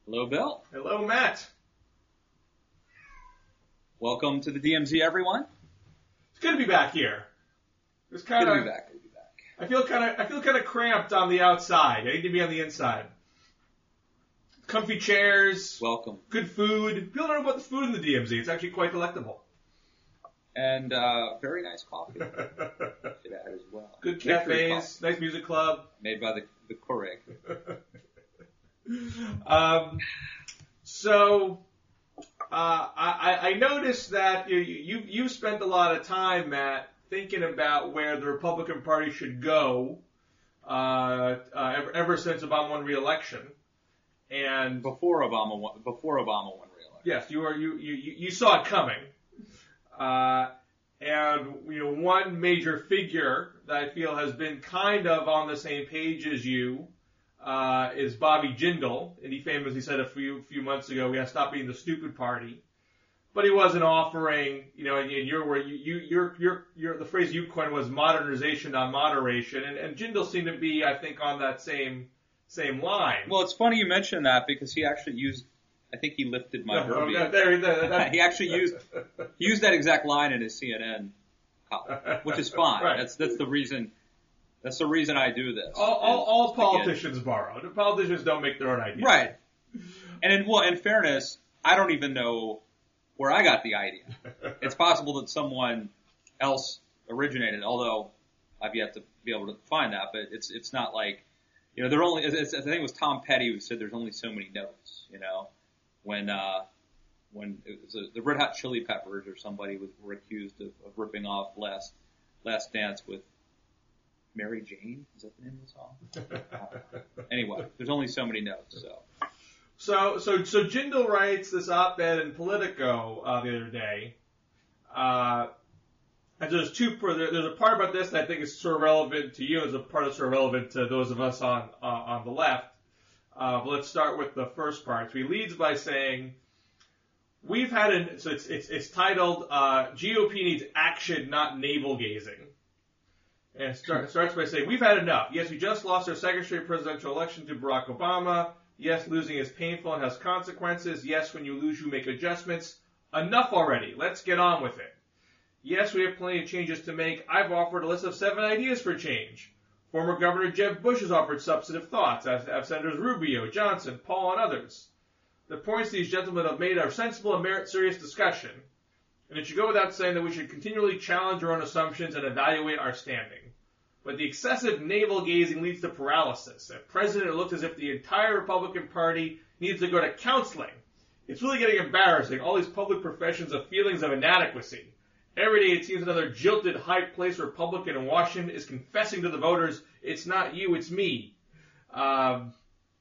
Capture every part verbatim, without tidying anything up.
Hello, Bill. Hello, Matt. Welcome to the D M Z, everyone. It's good to be back here. It's kind Good of. to be back. Good to be back. I feel kind of. I feel kind of cramped on the outside. I need to be on the inside. Comfy chairs. Welcome. Good food. People don't know about the food in the D M Z. It's actually quite delectable. And uh, very nice coffee. Should add as well. Good Victory cafes. coffee. Nice music club. Made by the the Keurig. um. So. Uh, I, I noticed that you, you, you've spent a lot of time, Matt, thinking about where the Republican Party should go uh, uh, ever, ever since Obama won re-election. And Before Obama won, before Obama won re-election. yes, you were you, you, you saw it coming. Uh, and you know, one major figure that I feel has been kind of on the same page as you Uh, is Bobby Jindal, and he famously said a few few months ago, "We got to stop being the stupid party." But he wasn't offering, you know, and, and your where you you your your your the phrase you coined was modernization, not moderation, and, and Jindal seemed to be, I think, on that same same line. Well, it's funny you mention that because he actually used, I think he lifted my No, verbiage. no, there, there, that, He actually used he used that exact line in his C N N column, which is fine. Right. That's that's the reason. That's the reason I do this. all, all, all is to get- politicians borrow. The politicians don't make their own ideas. Right. And in, well, in fairness, I don't even know where I got the idea. It's possible that someone else originated, although I've yet to be able to find that. But it's it's not like, you know, there only. It's, I think it was Tom Petty who said there's only so many notes. You know, when uh, when it was a, the Red Hot Chili Peppers or somebody was were accused of, of ripping off Last Last Dance with Mary Jane? Is that the name of the song? Anyway, there's only so many notes, so. So, so, so Jindal writes this op-ed in Politico uh, the other day. Uh, and there's two. There's a part about this that I think is sort of relevant to you. There's a part that's sort of relevant to those of us on uh, on the left. Uh, but let's start with the first part. So he leads by saying, "We've had an." So it's it's it's titled uh, "G O P needs action, not navel gazing." And start, starts by saying, "We've had enough. Yes, we just lost our second straight presidential election to Barack Obama. Yes, losing is painful and has consequences. Yes, when you lose, you make adjustments. Enough already. Let's get on with it. Yes, we have plenty of changes to make. I've offered a list of seven ideas for change. Former Governor Jeb Bush has offered substantive thoughts, as have Senators Rubio, Johnson, Paul, and others. The points these gentlemen have made are sensible and merit serious discussion. And it should go without saying that we should continually challenge our own assumptions and evaluate our standing. But the excessive navel-gazing leads to paralysis. At present, it looks as if the entire Republican Party needs to go to counseling. It's really getting embarrassing, all these public professions of feelings of inadequacy. Every day it seems another jilted, high-placed Republican in Washington is confessing to the voters, it's not you, it's me. Um,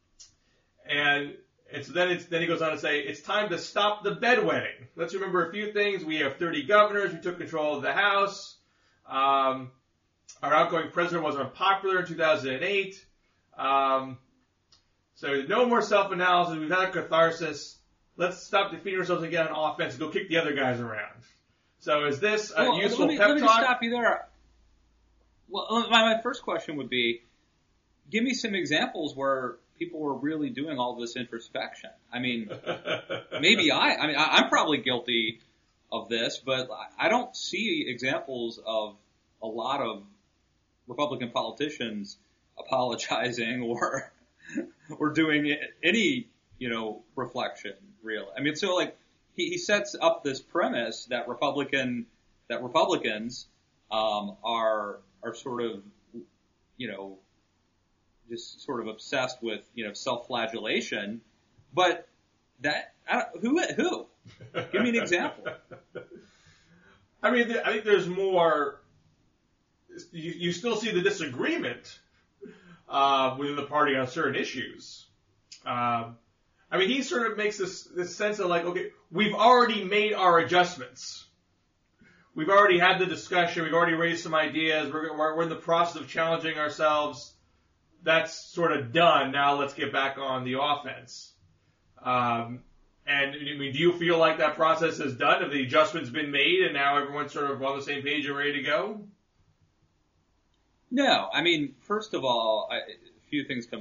and... And so then, it's, then he goes on to say, it's time to stop the bedwetting. Let's remember a few things. We have thirty governors. We took control of the House. Um, our outgoing president was unpopular in two thousand eight. Um, so no more self-analysis. We've had a catharsis. Let's stop defeating ourselves and get on offense and go kick the other guys around. So is this a Well, useful let me, pep let me talk? just stop you there. Well, my, my first question would be, give me some examples where people were really doing all this introspection. I mean, maybe I, I mean, I, I'm probably guilty of this, but I don't see examples of a lot of Republican politicians apologizing or, or doing any, you know, reflection, really. I mean, so like, he, he sets up this premise that Republican, that Republicans, um, are, are sort of, you know, just sort of obsessed with, you know, self-flagellation, but that, I don't, who, who? Give me an example. I mean, I think there's more, you, you still see the disagreement, uh, within the party on certain issues. Um, I mean, he sort of makes this, this sense of like, okay, we've already made our adjustments. We've already had the discussion. We've already raised some ideas. We're, we're, we're in the process of challenging ourselves. That's sort of done. Now let's get back on the offense. Um, and I mean, do you feel like that process is done? Have the adjustments been made and now everyone's sort of on the same page and ready to go? No, I mean, first of all, I, a few things come to mind.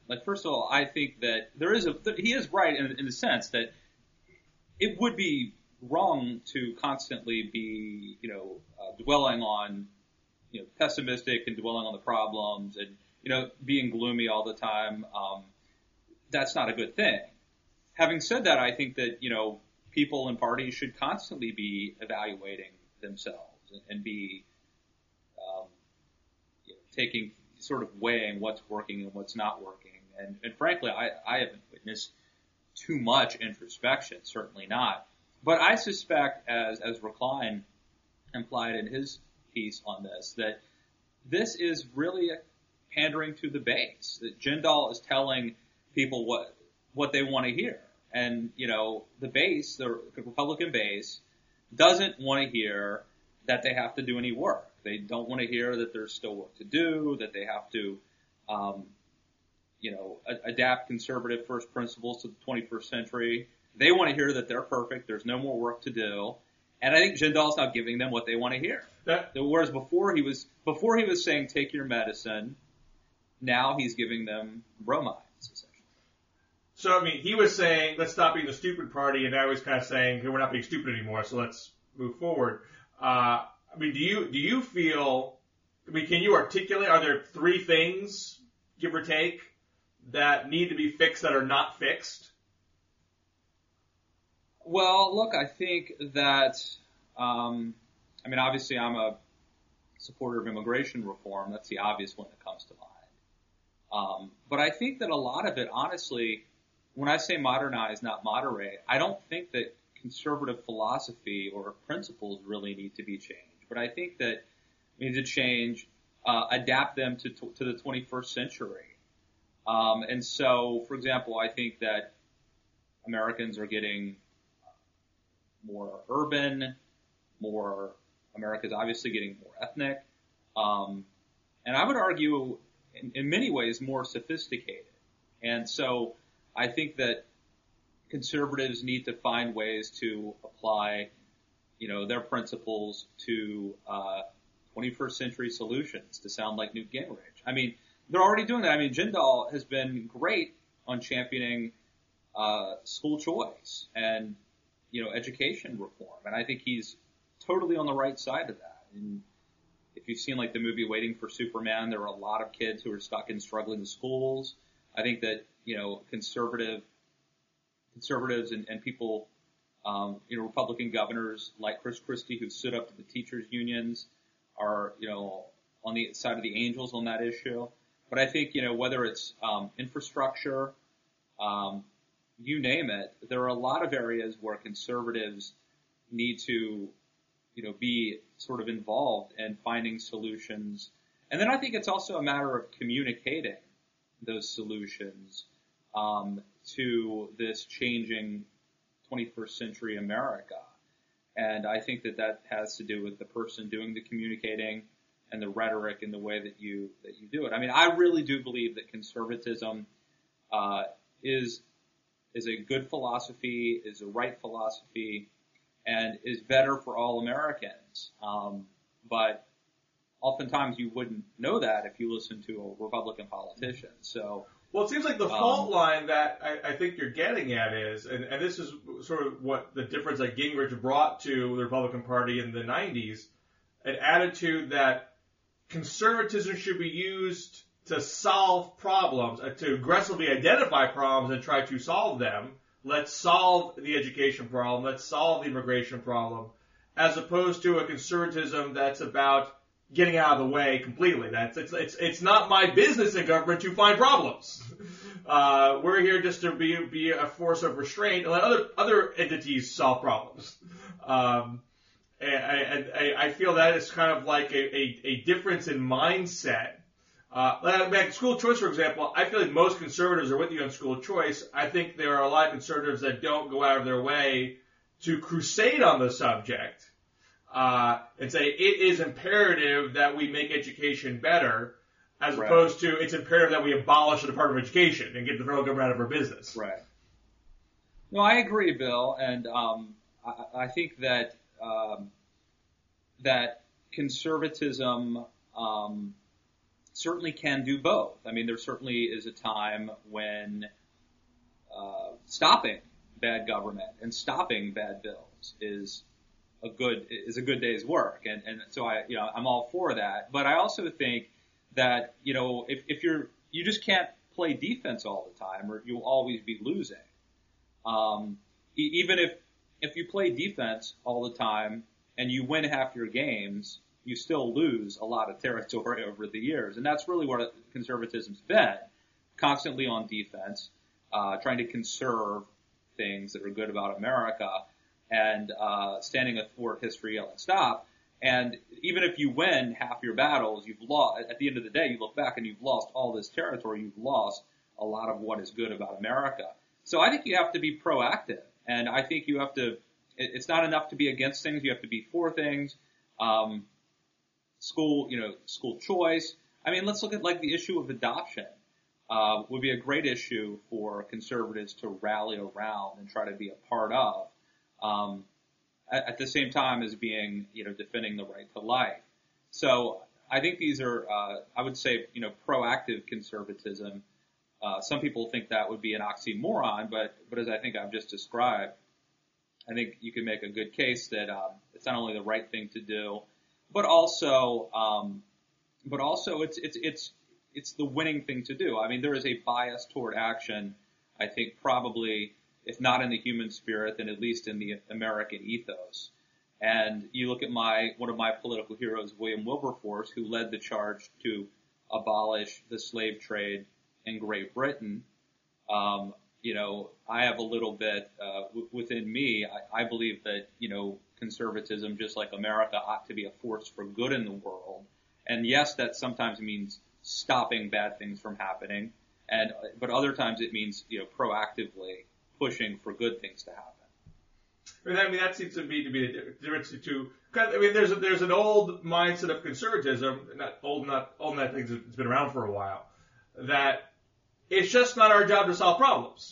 like first of all, I think that there is a he is right in, in the sense that it would be wrong to constantly be, you know, uh, dwelling on, you know, pessimistic and dwelling on the problems and, you know, being gloomy all the time. Um, that's not a good thing. Having said that, I think that, you know, people and parties should constantly be evaluating themselves and, and be, um, you know, taking, sort of weighing what's working and what's not working. And, and frankly, I, I haven't witnessed too much introspection, certainly not. But I suspect, as, as Recline implied in his piece on this, that this is really pandering to the base. That Jindal is telling people what, what they want to hear. And, you know, the base, the Republican base, doesn't want to hear that they have to do any work. They don't want to hear that there's still work to do, that they have to, um, you know, a- adapt conservative first principles to the twenty-first century. They want to hear that they're perfect, there's no more work to do. And I think Jindal's now giving them what they want to hear. That, Whereas before he was, before he was saying, take your medicine, now he's giving them bromides, essentially. So, I mean, he was saying, let's stop being the stupid party, and now he's kind of saying, hey, we're not being stupid anymore, so let's move forward. Uh, I mean, do you, do you feel, I mean, can you articulate, are there three things, give or take, that need to be fixed that are not fixed? Well, look, I think that, um, I mean, obviously I'm a supporter of immigration reform. That's the obvious one that comes to mind. Um, but I think that a lot of it, honestly, when I say modernize, not moderate, I don't think that conservative philosophy or principles really need to be changed. But I think that we need to change, uh, adapt them to, to the twenty-first century. Um, and so, for example, I think that Americans are getting more urban, more, America's obviously getting more ethnic, um, and I would argue in, in many ways more sophisticated. And so I think that conservatives need to find ways to apply, you know, their principles to, uh, twenty-first century solutions, to sound like Newt Gingrich. I mean, they're already doing that. I mean, Jindal has been great on championing, uh, school choice and, you know, education reform. And I think he's totally on the right side of that. And if you've seen like the movie Waiting for Superman, there are a lot of kids who are stuck in struggling schools. I think that, you know, conservative, conservatives and, and people, um, you know, Republican governors like Chris Christie who stood up to the teachers unions are, you know, on the side of the angels on that issue. But I think, you know, whether it's, um, infrastructure, um, you name it, there are a lot of areas where conservatives need to, you know, be sort of involved in finding solutions. And then I think it's also a matter of communicating those solutions, um, to this changing twenty-first century America. And I think that that has to do with the person doing the communicating and the rhetoric and the way that you, that you do it. I mean, I really do believe that conservatism, uh, is, is a good philosophy, is a right philosophy, and is better for all Americans. Um, but oftentimes you wouldn't know that if you listen to a Republican politician. So, well, it seems like the um, fault line that I, I think you're getting at is, and, and this is sort of what the difference that Gingrich brought to the Republican Party in the nineties, an attitude that conservatism should be used to solve problems, uh, to aggressively identify problems and try to solve them. Let's solve the education problem. Let's solve the immigration problem, as opposed to a conservatism that's about getting out of the way completely. That's it's it's it's not my business in government to find problems. Uh, we're here just to be be a force of restraint and let other other entities solve problems. Um, and I, I feel that is kind of like a, a, a difference in mindset. Uh, like school choice, for example, I feel like most conservatives are with you on school choice. I think there are a lot of conservatives that don't go out of their way to crusade on the subject, uh, and say it is imperative that we make education better, as right. opposed to it's imperative that we abolish the Department of Education and get the federal government out of our business. Right. No, I agree, Bill, and um, I, I think that um, that conservatism um, certainly can do both. I mean, there certainly is a time when uh, stopping bad government and stopping bad bills is a good is a good day's work, and and so I you know I'm all for that. But I also think that you know if if you're you just can't play defense all the time, or you'll always be losing. Um, e- even if if you play defense all the time and you win half your games, you still lose a lot of territory over the years. And that's really what conservatism's been, constantly on defense, uh, trying to conserve things that are good about America, and uh, standing athwart history yelling stop. And even if you win half your battles, you've lost, at the end of the day, you look back and you've lost all this territory, you've lost a lot of what is good about America. So I think you have to be proactive. And I think you have to, it's not enough to be against things, you have to be for things. Um, school, you know, school choice. I mean, let's look at like the issue of adoption. Uh, would be a great issue for conservatives to rally around and try to be a part of. Um, at, at the same time as being, you know, defending the right to life. So I think these are, uh, I would say, you know, proactive conservatism. Uh, some people think that would be an oxymoron, but, but as I think I've just described, I think you can make a good case that, um, it's not only the right thing to do, but also, um, but also it's, it's, it's, it's the winning thing to do. I mean, there is a bias toward action, I think probably, if not in the human spirit, then at least in the American ethos. And you look at my, one of my political heroes, William Wilberforce, who led the charge to abolish the slave trade in Great Britain. Um, you know, I have a little bit, uh, w- within me, I, I believe that, you know, conservatism, just like America, ought to be a force for good in the world. And yes, that sometimes means stopping bad things from happening. And, but other times it means, you know, proactively pushing for good things to happen. I mean, that seems to me to be the difference to, I mean, there's a, there's an old mindset of conservatism, not old, not old, not things that's been around for a while, that it's just not our job to solve problems.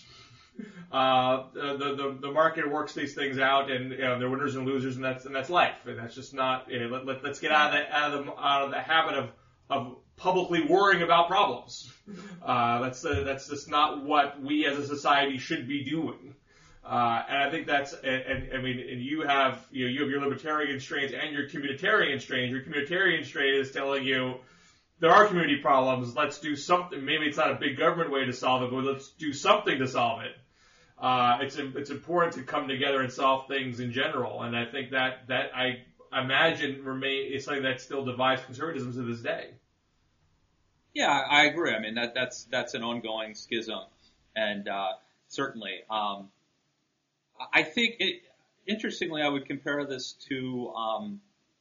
Uh, the, the, the market works these things out, and, you know, they're winners and losers, and that's, and that's life. And that's just not, you know, let, let, let's get out of the, out of the, out of the habit of, of publicly worrying about problems. Uh, that's, uh, that's just not what we as a society should be doing. Uh, and I think that's, and, and I mean, and you have, you know, you have your libertarian strains and your communitarian strains. Your communitarian strain is telling you, there are community problems, let's do something. Maybe it's not a big government way to solve it, but let's do something to solve it. Uh, it's, it's important to come together and solve things in general. And I think that, that I imagine remain, is something that still divides conservatism to this day. Yeah, I agree. I mean, that, that's, that's an ongoing schism. And, uh, certainly, um, I think it, interestingly, I would compare this to, um,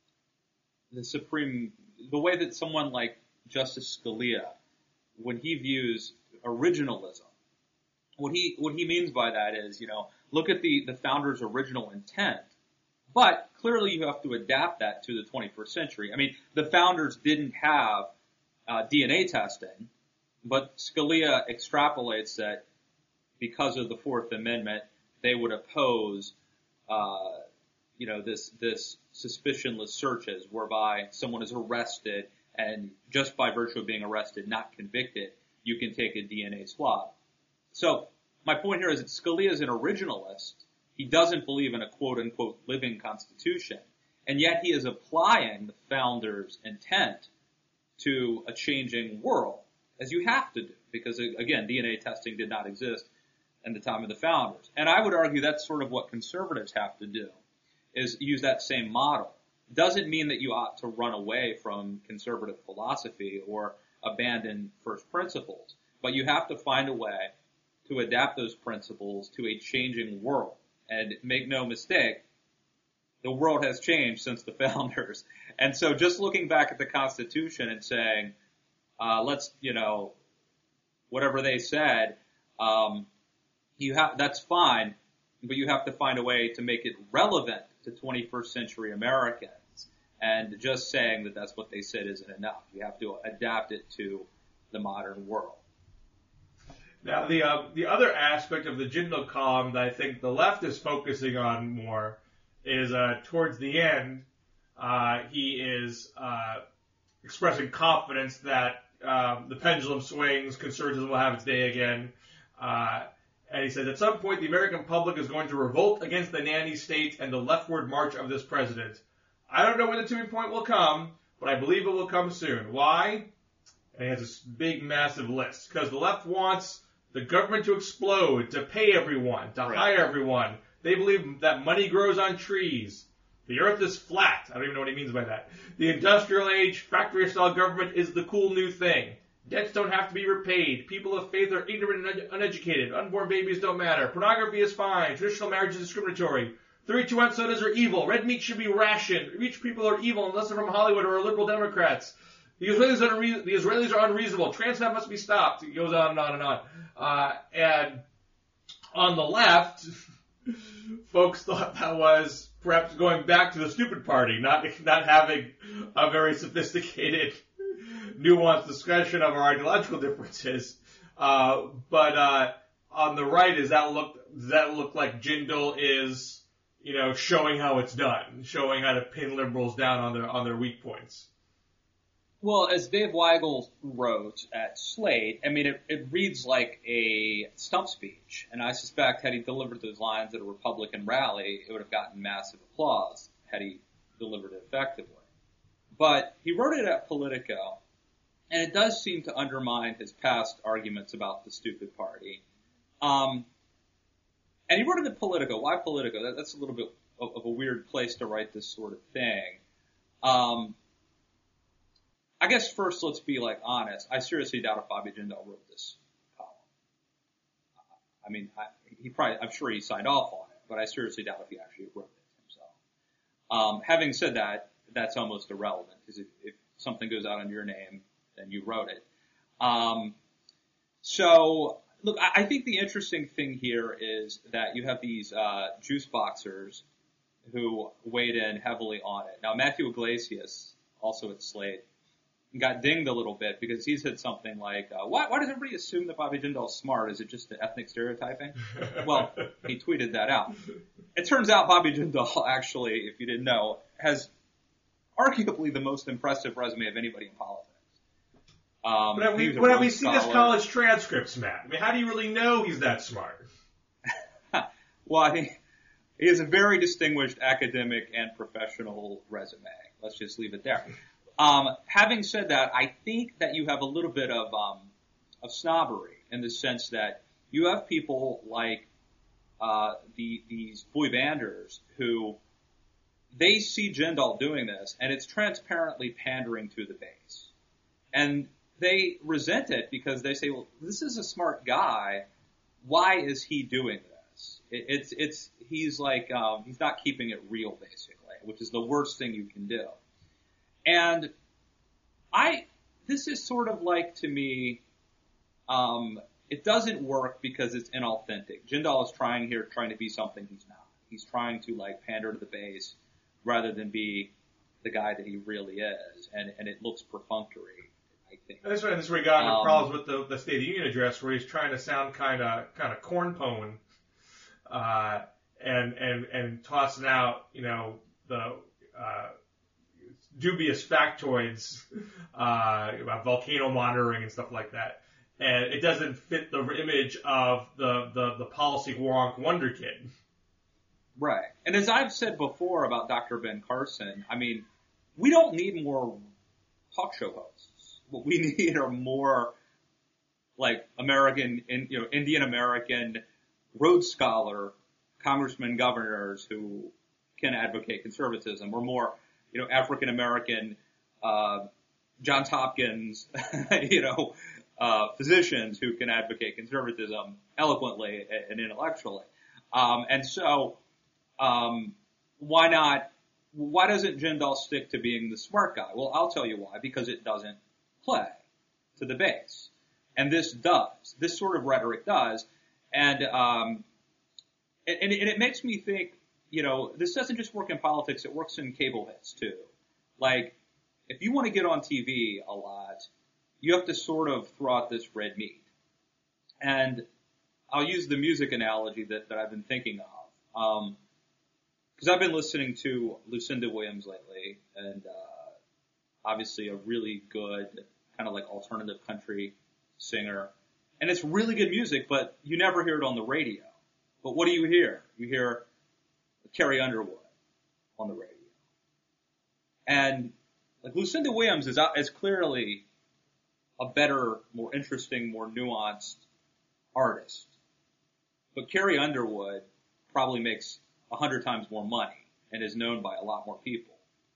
the Supreme, the way that someone like Justice Scalia, when he views originalism, what he, what he means by that is, you know, look at the, the founders' original intent, but clearly you have to adapt that to the twenty-first century. I mean, the founders didn't have, uh, D N A testing, but Scalia extrapolates that because of the Fourth Amendment, they would oppose, uh, you know, this, this suspicionless searches whereby someone is arrested and just by virtue of being arrested, not convicted, you can take a D N A swab. So my point here is that Scalia is an originalist. He doesn't believe in a quote unquote living constitution, and yet he is applying the founders' intent to a changing world, as you have to do, because again, D N A testing did not exist in the time of the founders. And I would argue that's sort of what conservatives have to do, is use that same model. Doesn't mean that you ought to run away from conservative philosophy or abandon first principles, but you have to find a way to adapt those principles to a changing world. And make no mistake, the world has changed since the founders. And so just looking back at the Constitution and saying, uh, let's, you know, whatever they said, um, you have, that's fine, but you have to find a way to make it relevant to twenty-first century Americans. And just saying that that's what they said isn't enough. You have to adapt it to the modern world. Now, the uh, the other aspect of the Jindal column that I think the left is focusing on more is uh, towards the end, uh, he is uh, expressing confidence that um, the pendulum swings, conservatism will have its day again. Uh, and he says, at some point, the American public is going to revolt against the nanny state and the leftward march of this president. I don't know when the tipping point will come, but I believe it will come soon. Why? And he has this big, massive list. Because the left wants the government to explode, to pay everyone, to Right. hire everyone. They believe that money grows on trees. The earth is flat. I don't even know what he means by that. The industrial age, factory-style government is the cool new thing. Debts don't have to be repaid. People of faith are ignorant and un- uneducated. Unborn babies don't matter. Pornography is fine. Traditional marriage is discriminatory. thirty-two ounce sodas are evil. Red meat should be rationed. Rich people are evil unless they're from Hollywood or are liberal Democrats. The Israelis are, unre- the Israelis are unreasonable. Transnet must be stopped. It goes on and on and on. Uh, and on the left, folks thought that was perhaps going back to the stupid party, not not having a very sophisticated, nuanced discussion of our ideological differences. Uh, but uh, on the right, does that look does that look like Jindal is, you know, showing how it's done, showing how to pin liberals down on their on their weak points? Well, as Dave Weigel wrote at Slate, I mean, it, it reads like a stump speech, and I suspect had he delivered those lines at a Republican rally, it would have gotten massive applause had he delivered it effectively. But he wrote it at Politico, and it does seem to undermine his past arguments about the stupid party. Um, and he wrote it at Politico. Why Politico? That, that's a little bit of, of a weird place to write this sort of thing. Um, I guess first, let's be like honest. I seriously doubt if Bobby Jindal wrote this column. I mean, I, he probably, I'm sure he signed off on it, but I seriously doubt if he actually wrote it himself. Um, having said that, that's almost irrelevant because if, if something goes out on your name, then you wrote it. Um, so, look, I, I think the interesting thing here is that you have these uh, juice boxers who weighed in heavily on it. Now, Matthew Iglesias, also at Slate, got dinged a little bit because he said something like, uh, why, why does everybody assume that Bobby Jindal's smart? Is it just the ethnic stereotyping? Well, he tweeted that out. It turns out Bobby Jindal actually, if you didn't know, has arguably the most impressive resume of anybody in politics. Um, but have we, but have we seen his college transcripts, Matt? I mean, how do you really know he's that smart? Well, I think he has a very distinguished academic and professional resume. Let's just leave it there. Um, having said that, I think that you have a little bit of, um, of snobbery in the sense that you have people like, uh, the, these boy banders who, they see Jindal doing this and it's transparently pandering to the base. And they resent it because they say, well, this is a smart guy. Why is he doing this? It, it's, it's, he's like, um, he's not keeping it real basically, which is the worst thing you can do. And I, this is sort of like, to me, um, it doesn't work because it's inauthentic. Jindal is trying here, trying to be something he's not. He's trying to, like, pander to the base rather than be the guy that he really is. And, and it looks perfunctory, I think. And this is where, this is where he got into Um, problems with the, the State of the Union address where he's trying to sound kind of, kind of cornpone, uh, and, and, and tossing out, you know, the, uh, dubious factoids uh, about volcano monitoring and stuff like that, and it doesn't fit the image of the the, the policy wonk wonder kid. Right. And as I've said before about Doctor Ben Carson, I mean, we don't need more talk show hosts. What we need are more like American, you know, Indian American Rhodes Scholar congressmen, governors who can advocate conservatism, or more, you know, African American, uh, Johns Hopkins, you know, uh, physicians who can advocate conservatism eloquently and intellectually. Um, and so, um, why not, why doesn't Jindal stick to being the smart guy? Well, I'll tell you why, because it doesn't play to the base. And this does. This sort of rhetoric does. And, um, and, and it makes me think, you know, this doesn't just work in politics, it works in cable hits too. Like, if you want to get on T V a lot, you have to sort of throw out this red meat. And I'll use the music analogy that, that I've been thinking of. Um, cause I've been listening to Lucinda Williams lately, and, uh, obviously a really good kind of like alternative country singer. And it's really good music, but you never hear it on the radio. But what do you hear? You hear Carrie Underwood on the radio. And like Lucinda Williams is, is clearly a better, more interesting, more nuanced artist. But Carrie Underwood probably makes a hundred times more money and is known by a lot more people.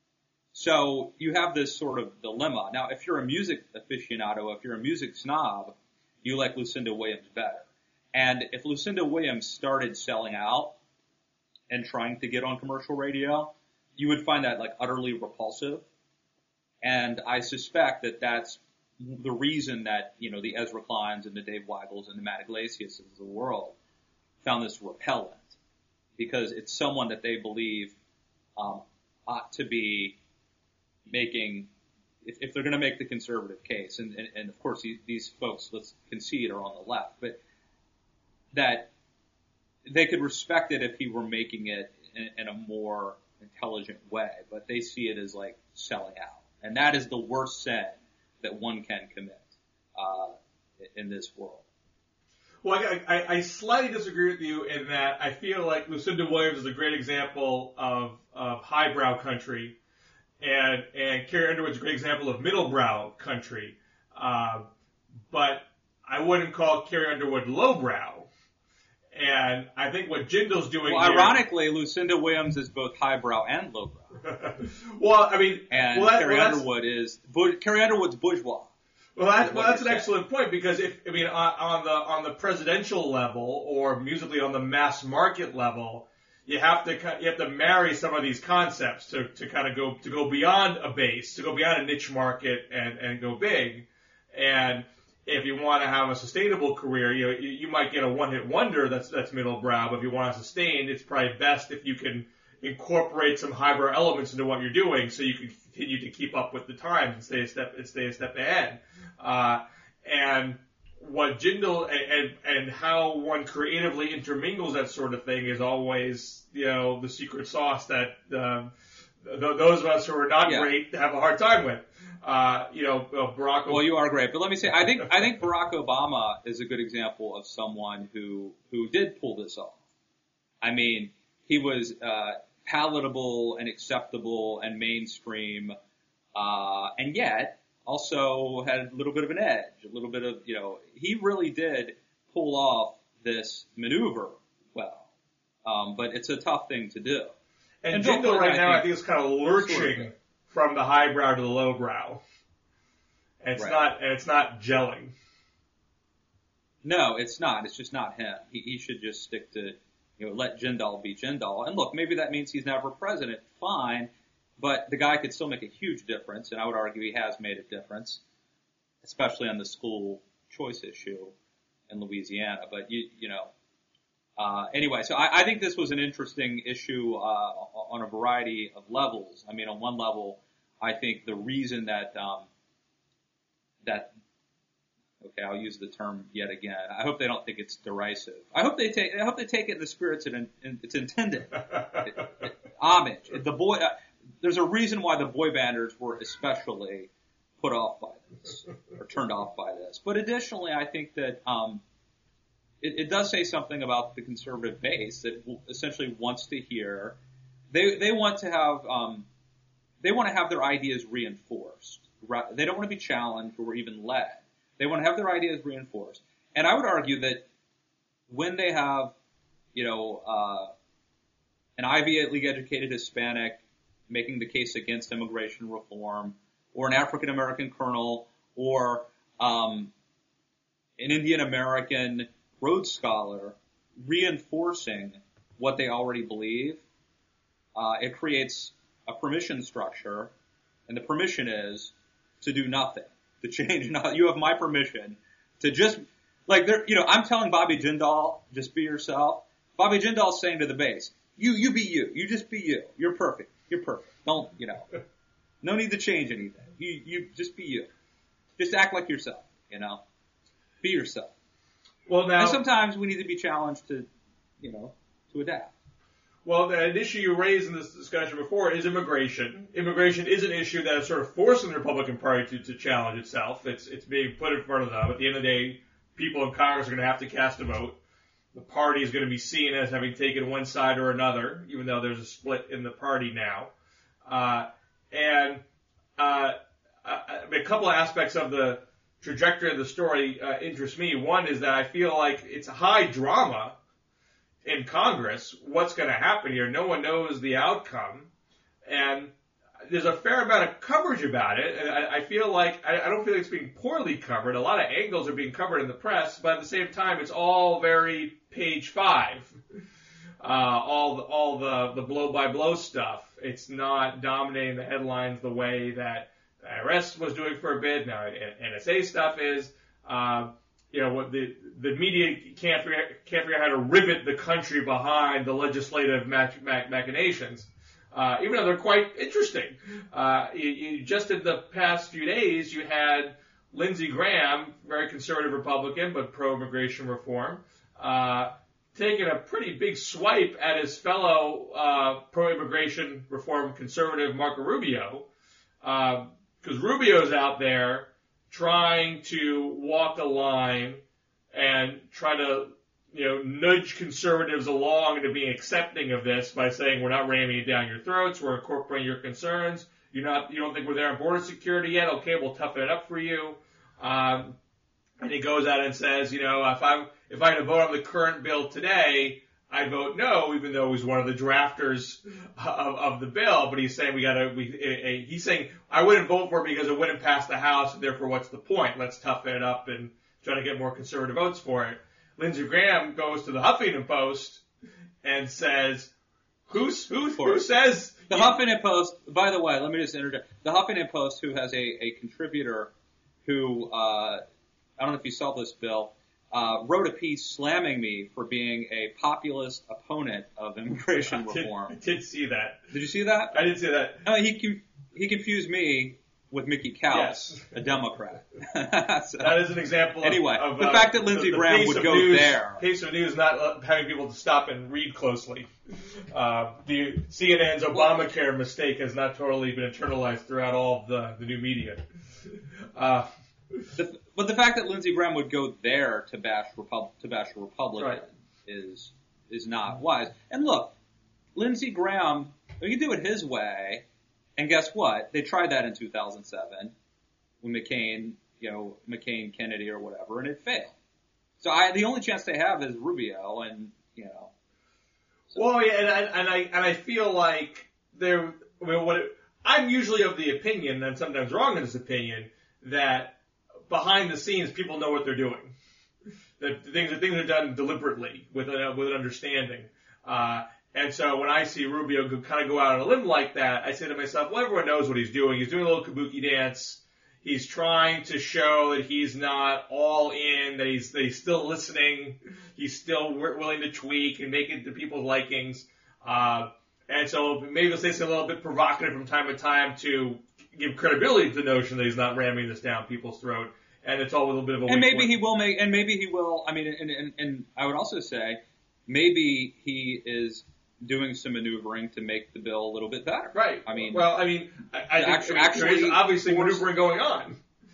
So you have this sort of dilemma. Now, if you're a music aficionado, if you're a music snob, you like Lucinda Williams better. And if Lucinda Williams started selling out and trying to get on commercial radio, you would find that like utterly repulsive. And I suspect that that's the reason that, you know, the Ezra Kleins and the Dave Weigels and the Matt Iglesias of the world found this repellent, because it's someone that they believe um, ought to be making, if, if they're going to make the conservative case, and, and, and of course these, these folks, let's concede, are on the left, but that they could respect it if he were making it in, in a more intelligent way, but they see it as like selling out. And that is the worst sin that one can commit uh, in this world. Well, I, I, I slightly disagree with you in that I feel like Lucinda Williams is a great example of, of highbrow country, and and Carrie Underwood's a great example of middlebrow country. Uh, but I wouldn't call Carrie Underwood lowbrow. And I think what Jindal's doing well, here... ironically, Lucinda Williams is both highbrow and lowbrow. well, I mean... And well, that, Carrie well, Underwood is... Carrie Underwood's bourgeois. Well, that's, well, that's an excellent point, because if, I mean, on, on the, on the presidential level, or musically on the mass market level, you have to, you have to marry some of these concepts to, to kind of go, to go beyond a base, to go beyond a niche market and, and go big. And if you want to have a sustainable career, you know, you, you might get a one-hit wonder that's, that's middle brow, but if you want to sustain, it's probably best if you can incorporate some highbrow elements into what you're doing, so you can continue to keep up with the times and stay a step, and stay a step ahead. Uh, and what Jindal and, and, and how one creatively intermingles that sort of thing is always, you know, the secret sauce that, um, th- those of us who are not yeah. great have a hard time with. Uh, you know, Barack Obama. Well, you are great, but let me say, I think, I think Barack Obama is a good example of someone who, who did pull this off. I mean, he was, uh, palatable and acceptable and mainstream, uh, and yet also had a little bit of an edge, a little bit of, you know, he really did pull off this maneuver well. Um, but it's a tough thing to do. And, and Jindal right now, I think, is kind of lurching sort of from the highbrow to the lowbrow. And it's right. not, and it's not gelling. No, it's not. It's just not him. He, he should just stick to, you know, let Jindal be Jindal. And look, maybe that means he's never president. Fine. But the guy could still make a huge difference, and I would argue he has made a difference, especially on the school choice issue in Louisiana. But, you, you know, uh, anyway, so I, I think this was an interesting issue uh, on a variety of levels. I mean, on one level, I think the reason that, um, that, okay, I'll use the term yet again. I hope they don't think it's derisive. I hope they take, I hope they take it in the spirits it in, in, it's intended. it, it, homage. The boy, uh, There's a reason why the boy banders were especially put off by this, or turned off by this. But additionally, I think that um, it, it does say something about the conservative base that essentially wants to hear. They they want to have um, they want to have their ideas reinforced. They don't want to be challenged or even led. They want to have their ideas reinforced. And I would argue that when they have, you know, uh, an Ivy League educated Hispanic making the case against immigration reform, or an African American colonel, or um, an Indian American Rhodes Scholar reinforcing what they already believe, uh, it creates a permission structure, and the permission is to do nothing, to change nothing. You have my permission to just, like, there, you know, I'm telling Bobby Jindal, just be yourself. Bobby Jindal's saying to the base, you, you be you. You just be you. You're perfect. You're perfect. Don't, you know, no need to change anything. You, you just be you. Just act like yourself, you know. Be yourself. Well, now, and sometimes we need to be challenged to, you know, to adapt. Well, an issue you raised in this discussion before is immigration. Immigration is an issue that is sort of forcing the Republican Party to, to challenge itself. It's it's being put in front of them. At the end of the day, people in Congress are going to have to cast a vote. The party is going to be seen as having taken one side or another, even though there's a split in the party now. Uh, and uh, a couple of aspects of the trajectory of the story uh, interest me. One is that I feel like it's high drama in Congress. What's going to happen here? No one knows the outcome, and there's a fair amount of coverage about it. And I, I feel like I, I don't feel like it's being poorly covered. A lot of angles are being covered in the press, but at the same time, it's all very page five. Uh, all the, all the the blow by blow stuff. It's not dominating the headlines the way that the I R S was doing for a bit. Now N S A stuff is. Uh, You know, what the the media can't figure, can't figure out how to rivet the country behind the legislative mach, mach, machinations, uh, even though they're quite interesting. Uh, you, you, just in the past few days, you had Lindsey Graham, very conservative Republican, but pro-immigration reform, uh, taking a pretty big swipe at his fellow uh, pro-immigration reform conservative Marco Rubio, because uh, Rubio's out there trying to walk a line and try to, you know, nudge conservatives along into being accepting of this by saying we're not ramming it down your throats, we're incorporating your concerns. You're not, you don't think we're there on border security yet? Okay, we'll toughen it up for you. Um, and he goes out and says, you know, if I'm if I had to vote on the current bill today, I vote no, even though he's one of the drafters of, of the bill. But he's saying we got to. We, he's saying I wouldn't vote for it because it wouldn't pass the House, and therefore, what's the point? Let's toughen it up and try to get more conservative votes for it. Lindsey Graham goes to the Huffington Post and says, "Who's who? Who says the Huffington Post?" By the way, let me just interject. The Huffington Post, who has a, a contributor who uh, I don't know if you saw this, Bill. Uh, wrote a piece slamming me for being a populist opponent of immigration I did, reform. I did see that. Did you see that? I did see that. I mean, he he confused me with Mickey Kaus, yes. a Democrat. So, that is an example. Anyway, of, of the uh, fact that Lindsey the, the Graham would go news, there. Pace of news not having people to stop and read closely. Uh, the C N N's Obamacare mistake has not totally been internalized throughout all of the, the new media. Uh, The, but the fact that Lindsey Graham would go there to bash Repub- to bash a Republican right. is is not wise. And look, Lindsey Graham, he can do it his way. And guess what? They tried that in two thousand seven when McCain, you know, McCain, Kennedy, or whatever, and it failed. So I, the only chance they have is Rubio, and you know. So. Well, yeah, and I, and I and I feel like there. I mean, what it, I'm usually of the opinion, and sometimes wrong in this opinion, that behind the scenes, people know what they're doing. That things, things are done deliberately with a, with an understanding. Uh, and so when I see Rubio go, kind of go out on a limb like that, I say to myself, well, everyone knows what he's doing. He's doing a little kabuki dance. He's trying to show that he's not all in, that he's, that he's still listening. He's still willing to tweak and make it to people's likings. Uh, and so maybe he'll say something a little bit provocative from time to time to give credibility to the notion that he's not ramming this down people's throat. And it's all a little bit of a and wink maybe wink. he will make, and maybe he will. I mean, and, and, and I would also say maybe he is doing some maneuvering to make the bill a little bit better. Right. I mean, well, I mean, I, I think actually, I mean, there is obviously force, maneuvering going on.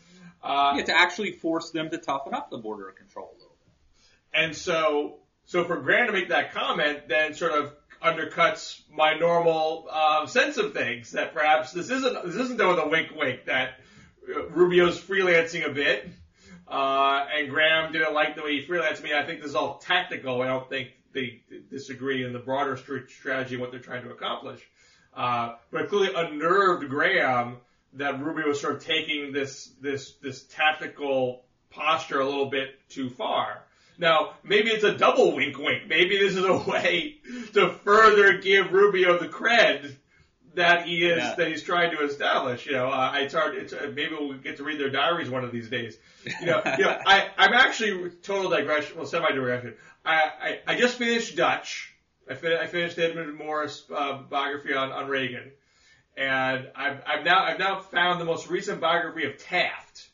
Uh, yeah, to actually force them to toughen up the border control a little bit. And so, so for Graham to make that comment, then sort of undercuts my normal uh, sense of things. That perhaps this isn't this isn't done with a wink, wink. That Rubio's freelancing a bit, uh, and Graham didn't like the way he freelanced. I mean, I think this is all tactical. I don't think they disagree in the broader strategy and what they're trying to accomplish. Uh, but it clearly unnerved Graham that Rubio was sort of taking this this this tactical posture a little bit too far. Now, maybe it's a double wink, wink. Maybe this is a way to further give Rubio the cred that he is, yeah. that he's trying to establish. You know, uh, it's hard. It's, uh, maybe we'll get to read their diaries one of these days. You know, you know, I, I'm actually total digression, well, semi-digression. I, I, I just finished Dutch. I, fin- I finished Edmund Morris uh, biography on, on Reagan, and I've, I've now I've now found the most recent biography of Taft,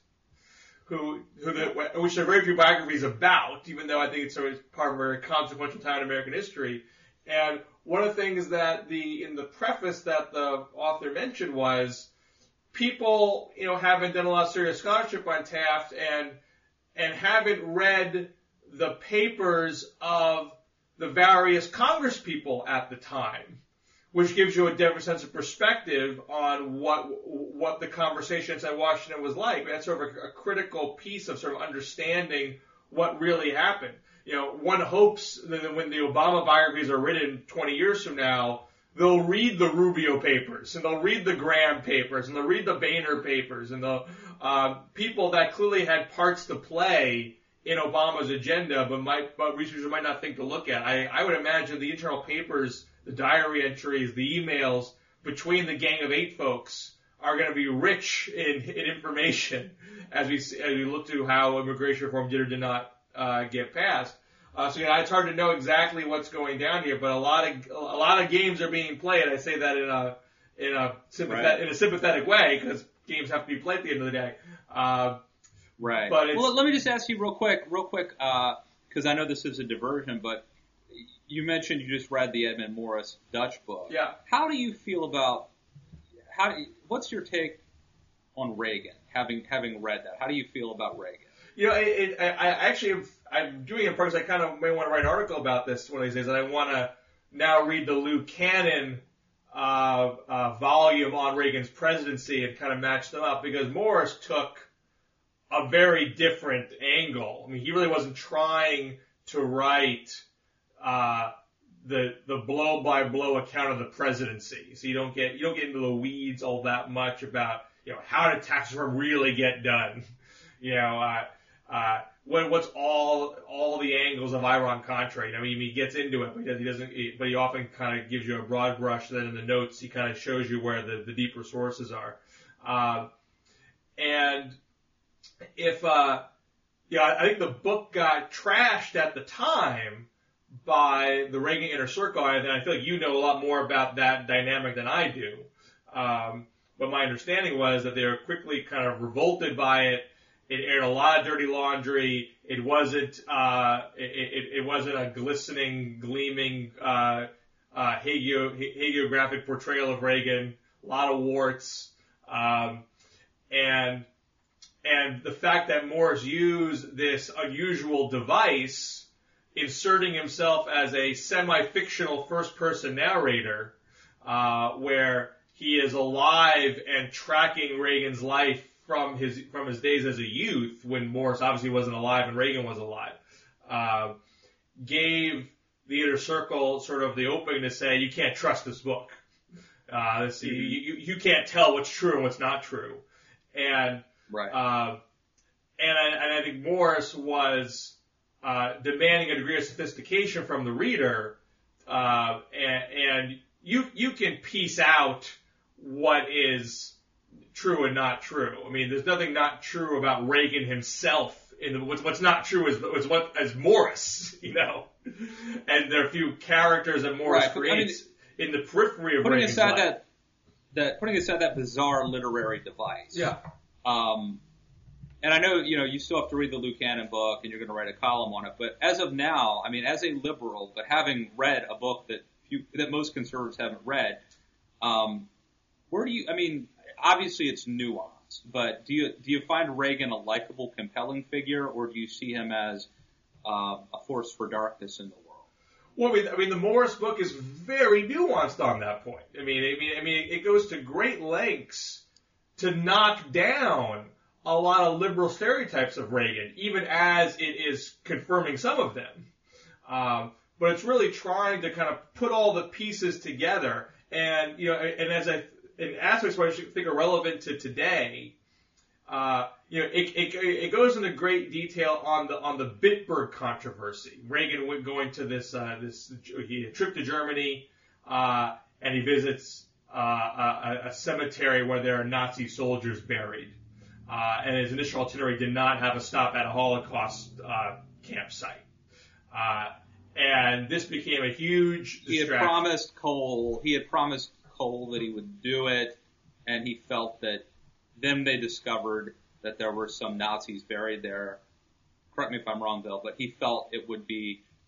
who who the, which there are very few biographies about, even though I think it's sort of part of a very consequential time in American history. And one of the things that the in the preface that the author mentioned was people, you know, haven't done a lot of serious scholarship on Taft and and haven't read the papers of the various Congress people at the time, which gives you a different sense of perspective on what what the conversations at Washington was like. That's sort of a, a critical piece of sort of understanding what really happened. You know, one hopes that when the Obama biographies are written twenty years from now, they'll read the Rubio papers, and they'll read the Graham papers, and they'll read the Boehner papers, and the uh, people that clearly had parts to play in Obama's agenda, but might, but researchers might not think to look at. I, I would imagine the internal papers, the diary entries, the emails between the Gang of Eight folks are going to be rich in, in information as we as we look to how immigration reform did or did not uh, get passed. Uh, so yeah, it's hard to know exactly what's going down here, but a lot of a lot of games are being played. I say that in a in a sympathetic right. in a sympathetic way because games have to be played at the end of the day. Uh, right. But it's, well, let me just ask you real quick, real quick, because uh, I know this is a diversion, but you mentioned you just read the Edmund Morris Dutch book. Yeah. How do you feel about how? Do you, what's your take on Reagan? Having having read that, how do you feel about Reagan? You know, it, it, I, I actually have, I'm doing it in part because I kind of may want to write an article about this one of these days, and I want to now read the Lou Cannon uh, uh, volume on Reagan's presidency and kind of match them up because Morris took a very different angle. I mean, he really wasn't trying to write uh, the the blow by blow account of the presidency, so you don't get you don't get into the weeds all that much about you know how did tax reform really get done, you know. Uh, Uh, what, what's all all the angles of Iran-Contra? You know, I mean, he gets into it, but he, does, he doesn't. He, but he often kind of gives you a broad brush. Then in the notes, he kind of shows you where the, the deeper sources are. Uh, and if, uh, yeah, I think the book got trashed at the time by the Reagan Inner Circle, and I feel like you know a lot more about that dynamic than I do. Um, but my understanding was that they were quickly kind of revolted by it. It aired a lot of dirty laundry. It wasn't, uh, it, it, it wasn't a glistening, gleaming, uh, uh, hagio, hagiographic portrayal of Reagan. A lot of warts. Um, and, and the fact that Morris used this unusual device, inserting himself as a semi-fictional first-person narrator, uh, where he is alive and tracking Reagan's life from his from his days as a youth, when Morris obviously wasn't alive and Reagan was alive, uh, gave the Inner Circle sort of the opening to say, you can't trust this book. Uh, this, mm-hmm. you, you, you can't tell what's true and what's not true. And right. uh, and, I, and I think Morris was uh, demanding a degree of sophistication from the reader, uh, and, and you you can piece out what is true and not true. I mean, there's nothing not true about Reagan himself. In the, what's, what's not true is, is what as Morris, you know. And there are a few characters that Morris right, creates I mean, in the periphery of putting Reagan's aside life. that that putting aside that bizarre literary device. Yeah. Um, and I know you know you still have to read the Lou Cannon book, and you're going to write a column on it. But as of now, I mean, as a liberal, but having read a book that few, that most conservatives haven't read, um, where do you? I mean. Obviously, it's nuance, but do you do you find Reagan a likable, compelling figure, or do you see him as uh, a force for darkness in the world? Well, I mean, I mean, the Morris book is very nuanced on that point. I mean, I mean, I mean, it goes to great lengths to knock down a lot of liberal stereotypes of Reagan, even as it is confirming some of them. Um, but it's really trying to kind of put all the pieces together, and you know, and as I. In aspects where I think are relevant to today, uh, you know, it, it, it goes into great detail on the on the Bitburg controversy. Reagan went going to this uh, this he, a trip to Germany, uh, and he visits uh, a, a cemetery where there are Nazi soldiers buried, uh, and his initial itinerary did not have a stop at a Holocaust uh, campsite. Uh, and this became a huge distraction. He had promised Cole. He had promised. that he would do it, and he felt that then they discovered that there were some Nazis buried there. Correct me if I'm wrong, Bill, but he felt it would be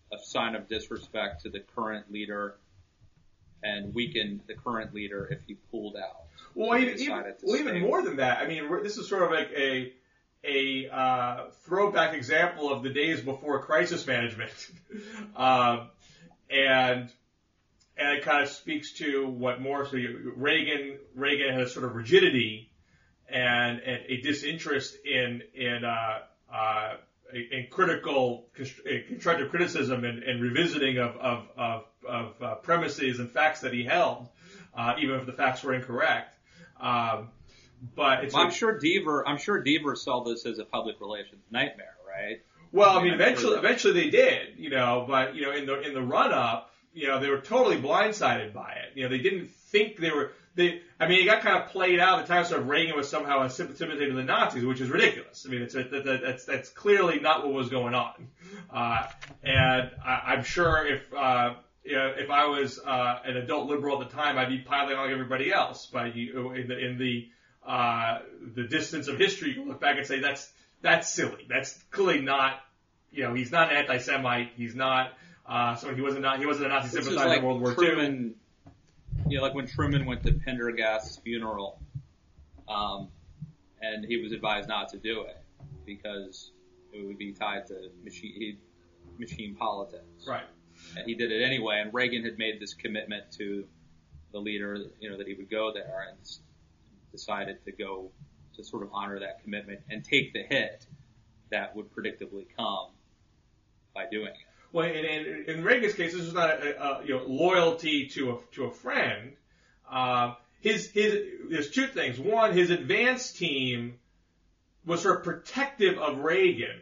a sign of disrespect to the current leader and weaken the current leader if he pulled out. Well, So even, even, well even more than that. I mean, this is sort of like a a uh, throwback example of the days before crisis management, um, and and it kind of speaks to what more so you, Reagan Reagan had a sort of rigidity and, and a disinterest in in uh, uh, in critical constructive criticism and, and revisiting of of of, of uh, premises and facts that he held, uh, even if the facts were incorrect. Um, but it's well, like, I'm sure Deaver, I'm sure Deaver saw this as a public relations nightmare, right? Well, I mean, I'm eventually, sure that- eventually they did, you know, but, you know, in the, in the run up, you know, they were totally blindsided by it. You know, they didn't think they were, they, I mean, it got kind of played out at the time sort of Reagan was somehow a sympathizer to the Nazis, which is ridiculous. I mean, it's, a, that, that, that's, that's clearly not what was going on. Uh, and I, I'm sure if, uh, you know, if I was, uh, an adult liberal at the time, I'd be piling on everybody else. But you, in the, in the, uh, the distance of history, you can look back and say that's, that's silly. That's clearly not, you know, he's not an anti-Semite. He's not, uh, so he wasn't not, he wasn't a Nazi This is sympathizer like in World War Truman, yeah, like when Truman went to Pendergast's funeral, um, and he was advised not to do it because it would be tied to machine, machine politics. Right. And he did it anyway, and Reagan had made this commitment to the leader, you know, that he would go there, and decided to go to sort of honor that commitment and take the hit that would predictably come by doing it. Well, in, in, in Reagan's case, this was not a, a you know loyalty to a to a friend. Uh, his his there's two things. One, his advance team was sort of protective of Reagan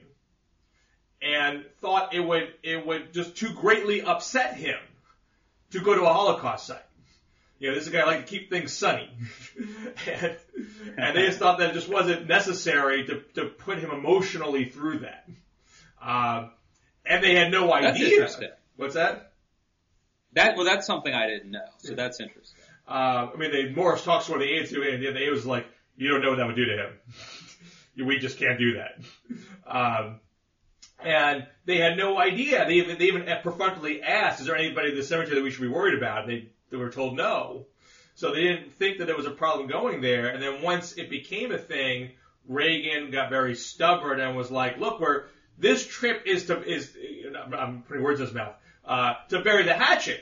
and thought it would it would just too greatly upset him to go to a Holocaust site. You know, this is a guy who liked to keep things sunny, and, and they just thought that it just wasn't necessary to to put him emotionally through that. Um, And they had no idea. That's interesting. What's that? That well, that's something I didn't know. So that's interesting. Uh, I mean, they, Morris talks to the A to, and the A was like, "You don't know what that would do to him. We just can't do that." Um, and they had no idea. They even they even perfunctorily asked, "Is there anybody in the cemetery that we should be worried about?" And they they were told no. So they didn't think that there was a problem going there. And then once it became a thing, Reagan got very stubborn and was like, "Look, we're." This trip is to, is, I'm putting words in his mouth, uh, to bury the hatchet.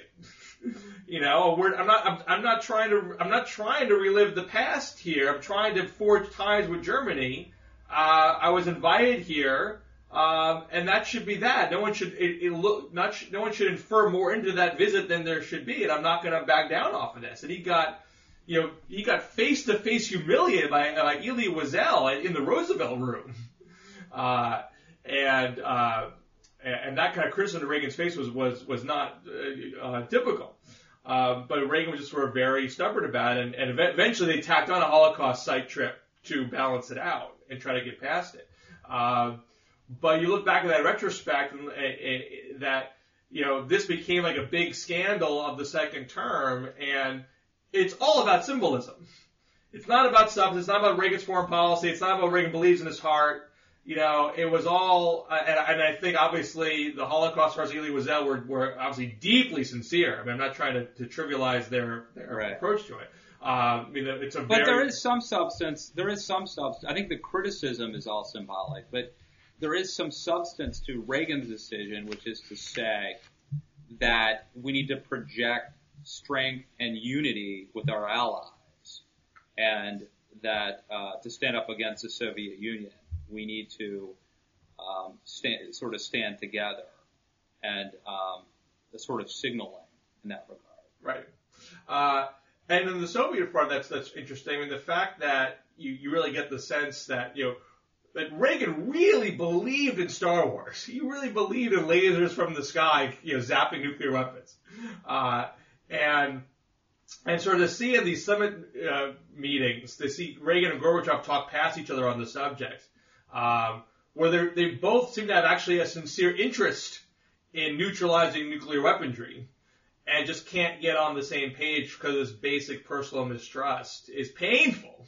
You know, we're, I'm not, I'm, I'm not trying to, I'm not trying to relive the past here. I'm trying to forge ties with Germany. Uh, I was invited here, um, and that should be that. No one should, it, it look, not, no one should infer more into that visit than there should be, and I'm not going to back down off of this. And he got, you know, he got face to face humiliated by, by Elie Wiesel in the Roosevelt room. Uh, And, uh, and that kind of criticism to Reagan's face was, was, was not, uh, uh typical. Um, but Reagan was just sort of very stubborn about it, and, and eventually they tacked on a Holocaust site trip to balance it out and try to get past it. Uh, but you look back at that retrospect and, uh, that, you know, this became like a big scandal of the second term, and it's all about symbolism. It's not about substance, it's not about Reagan's foreign policy, it's not about what Reagan believes in his heart. You know, it was all, uh, and, and I think obviously the Holocaust for Elie Wiesel were, were obviously deeply sincere. I mean, I'm not trying to, to trivialize their, their Right. approach to it. Uh, I mean, it's a But very... there is some substance. There is some substance. I think the criticism is all symbolic, but there is some substance to Reagan's decision, which is to say that we need to project strength and unity with our allies, and that uh, to stand up against the Soviet Union, we need to um, stand, sort of stand together, and um, the sort of signaling in that regard. Right. Uh, and in the Soviet part, that's that's interesting. I mean, the fact that you, you really get the sense that, you know, that Reagan really believed in Star Wars. He really believed in lasers from the sky, you know, zapping nuclear weapons. Uh, and and sort of to see in these summit uh, meetings, to see Reagan and Gorbachev talk past each other on the subject. Um, where they both seem to have actually a sincere interest in neutralizing nuclear weaponry, and just can't get on the same page because of this basic personal mistrust is painful.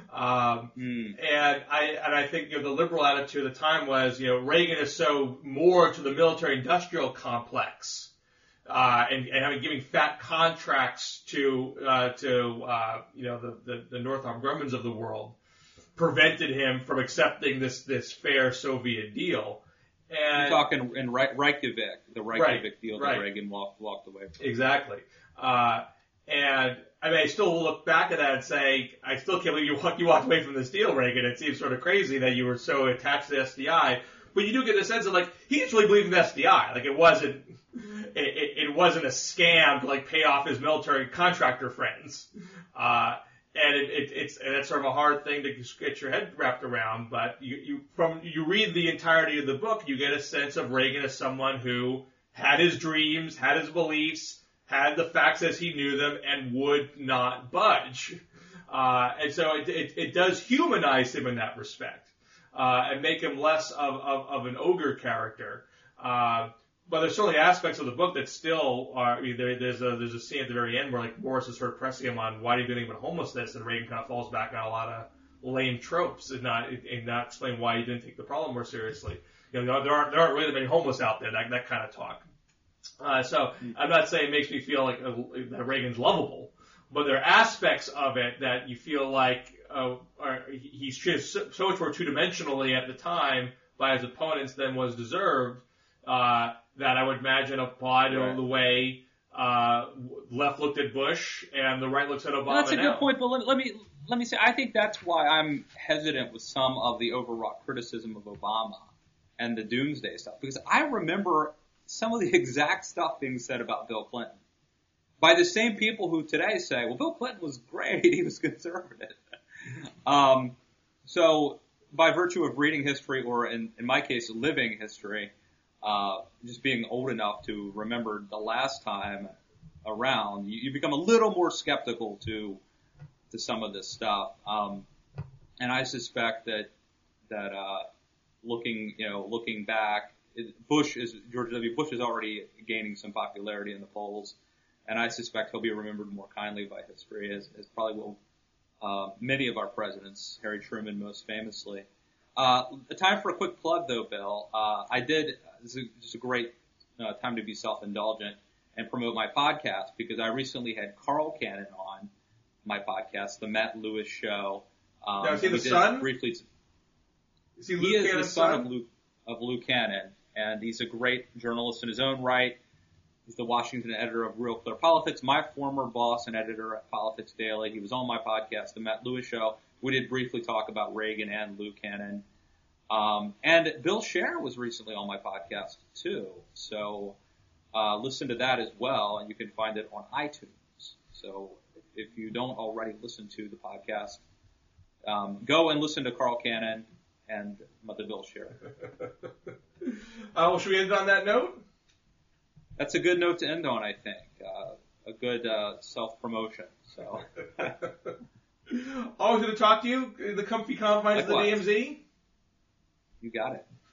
Um, mm. And I and I think you know the liberal attitude at the time was you know Reagan is so more to the military-industrial complex, uh, and, and having giving fat contracts to uh, to uh, you know the, the the Northrop Grumman's of the world prevented him from accepting this this fair Soviet deal. And you're talking in Reykjavik, the Reykjavik right, deal that right. Reagan walked walked away from. Exactly. Uh, and I mean, I still look back at that and say, I still can't believe you walked, you walked away from this deal, Reagan. It seems sort of crazy that you were so attached to S D I. But you do get the sense of like, he just really believed in S D I. Like it wasn't, it, it, it wasn't a scam to like pay off his military contractor friends. Uh, And it, it, it's and it's sort of a hard thing to get your head wrapped around. But you, you from you read the entirety of the book, you get a sense of Reagan as someone who had his dreams, had his beliefs, had the facts as he knew them, and would not budge. Uh, and so it, it, it does humanize him in that respect, uh, and make him less of, of, of an ogre character. Uh, But there's certainly aspects of the book that still are. I mean, there, there's a there's a scene at the very end where like Morris is sort of pressing him on why do you do anything about homelessness, and Reagan kind of falls back on a lot of lame tropes and not and not explain why he didn't take the problem more seriously. You know, there aren't there aren't really that many homeless out there. That that kind of talk. Uh, so I'm not saying it makes me feel like uh, that Reagan's lovable, but there are aspects of it that you feel like uh, are, he's just so, so much more two dimensionally at the time by his opponents than was deserved. Uh, that I would imagine apply to right. the way uh, left looked at Bush and the right looks at Obama now. That's a now. good point, but let, let me let me say I think that's why I'm hesitant with some of the overwrought criticism of Obama and the doomsday stuff, because I remember some of the exact stuff being said about Bill Clinton by the same people who today say, well, Bill Clinton was great, he was conservative. um, so by virtue of reading history, or in, in my case, living history, Uh, just being old enough to remember the last time around, you, you become a little more skeptical to to some of this stuff. Um, and I suspect that that uh, looking, you know, looking back, Bush is George W. Bush is already gaining some popularity in the polls, and I suspect he'll be remembered more kindly by history, as, as probably will uh, many of our presidents, Harry Truman most famously. Uh, time for a quick plug, though, Bill. Uh, I did. This is just a great uh, time to be self-indulgent and promote my podcast, because I recently had Carl Cannon on my podcast, The Matt Lewis Show. Um, now, is he the son? Briefly, is he Luke he is Cannon's the son, son? Of, Luke, of Luke Cannon, and he's a great journalist in his own right. He's the Washington editor of Real Clear Politics, my former boss and editor at Politics Daily. He was on my podcast, The Matt Lewis Show. We did briefly talk about Reagan and Luke Cannon. Um, and Bill Scher was recently on my podcast too. So, uh, listen to that as well, and you can find it on iTunes. So if you don't already listen to the podcast, um, go and listen to Carl Cannon and Mother Bill Scher. uh, well, should we end on that note? That's a good note to end on, I think. Uh, a good, uh, self-promotion. So. Always going to talk to you in the comfy confines Likewise. Of the D M Z. You got it.